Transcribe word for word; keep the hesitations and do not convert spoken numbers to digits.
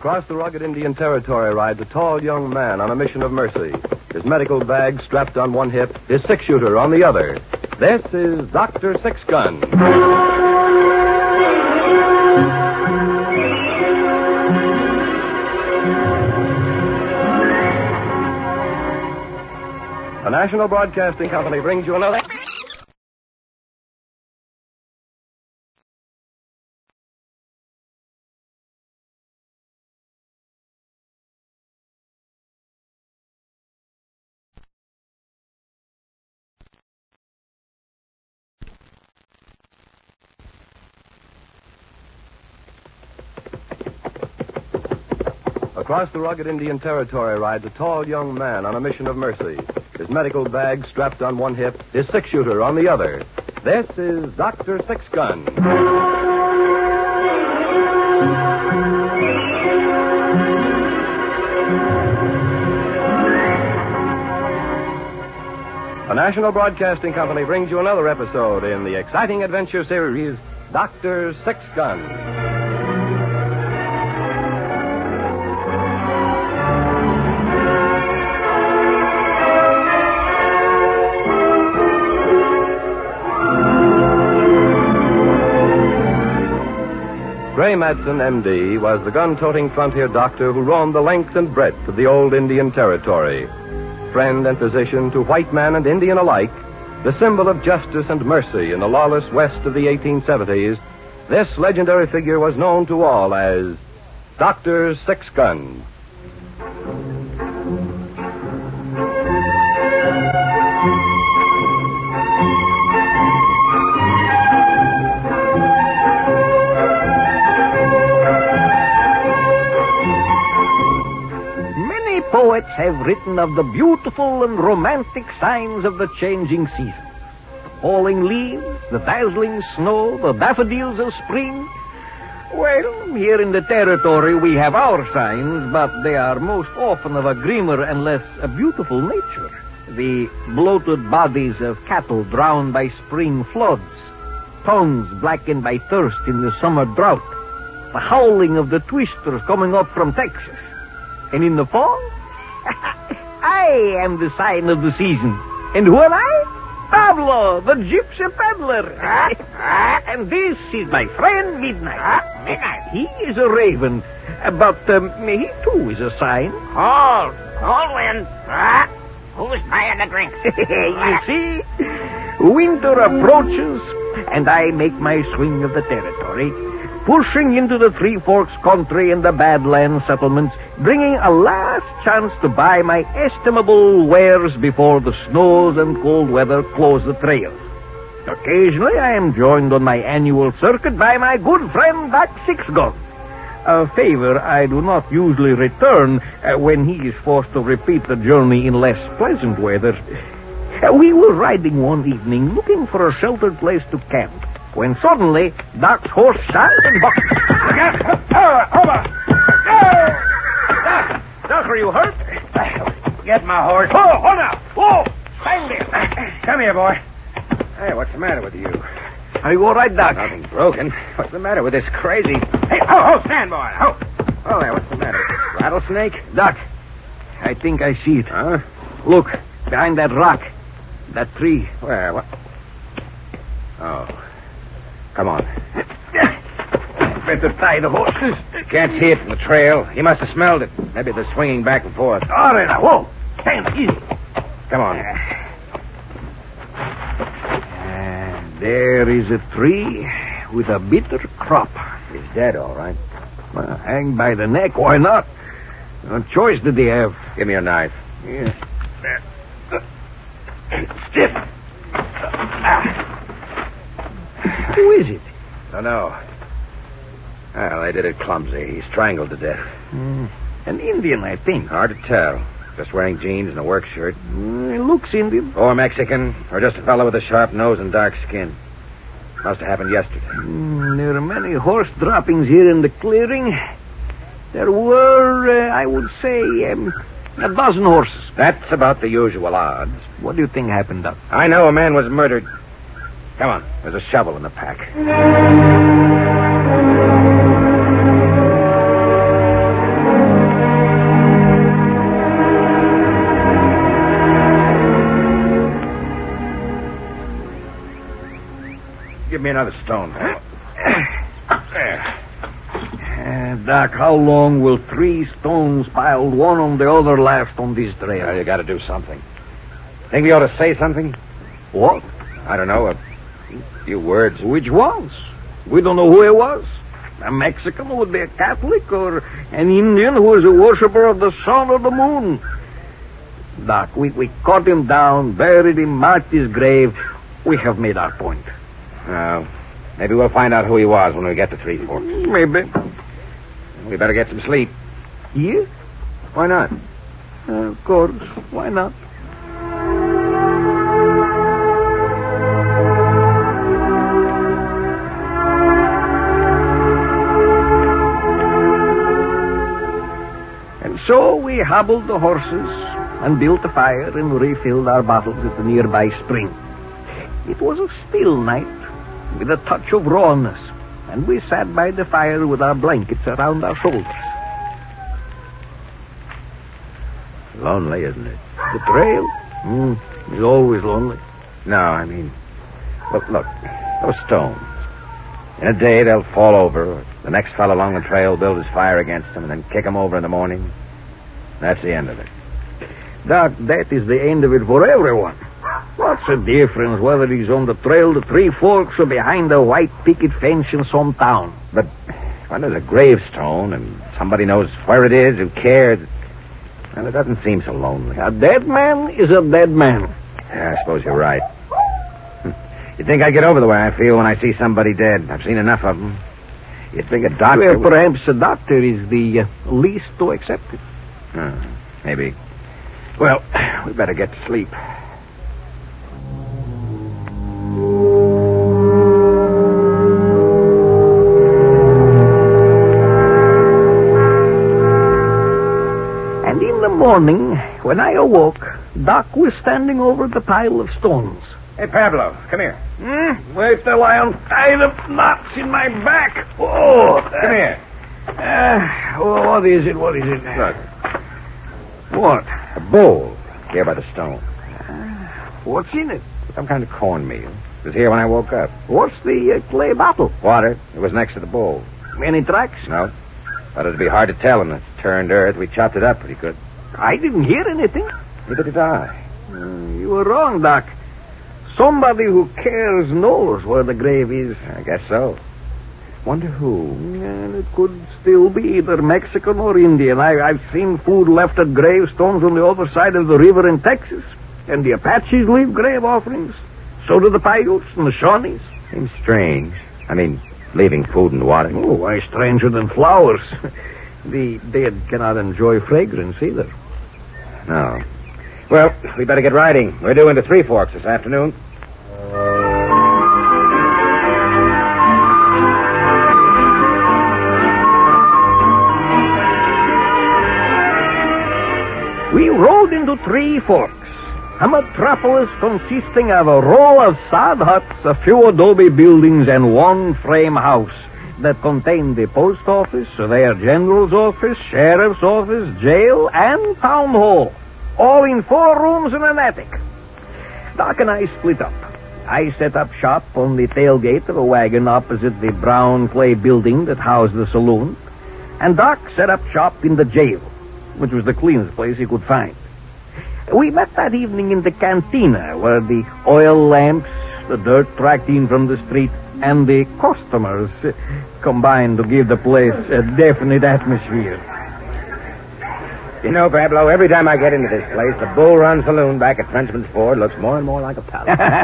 Across the rugged Indian Territory rides a tall young man on a mission of mercy. His medical bag strapped on one hip, his six-shooter on the other. This is Doctor Six-Gun. The National Broadcasting Company brings you another... Across the rugged Indian Territory rides a tall young man on a mission of mercy. His medical bag strapped on one hip, his six-shooter on the other. This is Doctor Six-Gun. The National Broadcasting Company brings you another episode in the exciting adventure series, Doctor Six-Gun. Gray Madsen, M D, was the gun-toting frontier doctor who roamed the length and breadth of the old Indian Territory. Friend and physician to white man and Indian alike, the symbol of justice and mercy in the lawless west of the eighteen seventies, this legendary figure was known to all as Doctor Six-Gun. Poets have written of the beautiful and romantic signs of the changing season. The falling leaves, the dazzling snow, the daffodils of spring. Well, here in the territory we have our signs, but they are most often of a grimmer and less a beautiful nature. The bloated bodies of cattle drowned by spring floods, tongues blackened by thirst in the summer drought, the howling of the twisters coming up from Texas. And in the fall, I am the sign of the season. And who am I? Pablo, the gypsy peddler. And this is my friend Midnight. Midnight. He is a raven, but um, he too is a sign. Hold, hold, Wind. Who's buying the drinks? You see, winter approaches, and I make my swing of the territory, pushing into the Three Forks country and the Badlands settlements, bringing a last chance to buy my estimable wares before the snows and cold weather close the trails. Occasionally I am joined on my annual circuit by my good friend Doc Six-Gun, a favor I do not usually return uh, when he is forced to repeat the journey in less pleasant weather. Uh, we were riding one evening looking for a sheltered place to camp, when suddenly Doc's horse shot and bucked. Look out! Oh, over! Oh! Doc! Doc, are you hurt? Get my horse. Oh, hold up! Oh! Stand there! Come here, boy. Hey, what's the matter with you? Are you all right, Doc? Nothing broken. What's the matter with this crazy... Hey, oh, oh, stand, boy. Oh, oh, there, what's the matter? Rattlesnake? Doc, I think I see it. Huh? Look, behind that rock. That tree. Where? What? Oh. Come on. Better tie the horses. Can't see it from the trail. He must have smelled it. Maybe they're swinging back and forth. All right, now, whoa. Stand easy. Come on. And there is a tree with a bitter crop. He's dead, all right. Well, hang by the neck, why not? What choice did they have? Give me your knife. Yeah. Stiff. Who is it? Don't know. Well, they did it clumsy. He strangled to death. Mm. An Indian, I think. Hard to tell. Just wearing jeans and a work shirt. Mm, it looks Indian. Or Mexican, or just a fellow with a sharp nose and dark skin. Must have happened yesterday. Mm, there are many horse droppings here in the clearing. There were, uh, I would say, um, a dozen horses. That's about the usual odds. What do you think happened, Doc? I know a man was murdered. Come on, there's a shovel in the pack. another stone. There. Uh, Doc, how long will three stones piled one on the other last on this trail? Well, you got to do something. Think we ought to say something? What? I don't know. A few words. Which ones? We don't know who it was. A Mexican who would be a Catholic, or an Indian who is a worshiper of the sun or the moon. Doc, we, we cut him down, buried him, marked his grave. We have made our point. Uh, maybe we'll find out who he was when we get to Three Forks. Maybe. We better get some sleep. Yeah? Why not? Uh, of course. Why not? And so we hobbled the horses and built a fire and refilled our bottles at the nearby spring. It was a still night with a touch of rawness, and we sat by the fire with our blankets around our shoulders. Lonely, isn't it? The trail? Mm, is always lonely. No, I mean, look, look, those stones. In a day, they'll fall over. The next fellow along the trail will build his fire against them and then kick them over in the morning. That's the end of it. Doc, that is the end of it for everyone. What's the difference whether he's on the trail to Three Forks or behind a white picket fence in some town? But when there's a gravestone and somebody knows where it is, who cares, well, it doesn't seem so lonely. A dead man is a dead man. Yeah, I suppose you're right. You'd think I'd get over the way I feel when I see somebody dead. I've seen enough of them. You'd think a doctor... Well, perhaps a doctor is the uh, least to accept it. Uh, maybe. Well, we better get to sleep. And in the morning, when I awoke, Doc was standing over the pile of stones. Hey, Pablo, come here. Hmm? Wait till I untie the knots in my back. Oh, Come here. Uh, oh, what is it? What is it? Look. What? A bowl here by the stone. What's in it? Some kind of cornmeal. It was here when I woke up. What's the uh, clay bottle? Water. It was next to the bowl. Any tracks? No. But it'd be hard to tell in the turned earth. We chopped it up pretty good. I didn't hear anything. Neither did I. Uh, you were wrong, Doc. Somebody who cares knows where the grave is. I guess so. Wonder who? And it could still be either Mexican or Indian. I, I've seen food left at gravestones on the other side of the river in Texas. And the Apaches leave grave offerings. So do the Paiutes and the Shawnees. Seems strange. I mean, leaving food and water. Oh, why stranger than flowers? The dead cannot enjoy fragrance either. No. Well, we better get riding. We're due into Three Forks this afternoon. We rode into Three Forks, a metropolis consisting of a row of sod huts, a few adobe buildings, and one frame house that contained the post office, surveyor general's office, sheriff's office, jail, and town hall, all in four rooms and an attic. Doc and I split up. I set up shop on the tailgate of a wagon opposite the brown clay building that housed the saloon, and Doc set up shop in the jail, which was the cleanest place he could find. We met that evening in the cantina, where the oil lamps, the dirt tracked in from the street, and the customers combined to give the place a definite atmosphere. You know, Pablo, every time I get into this place, the Bull Run Saloon back at Frenchman's Ford looks more and more like a palace.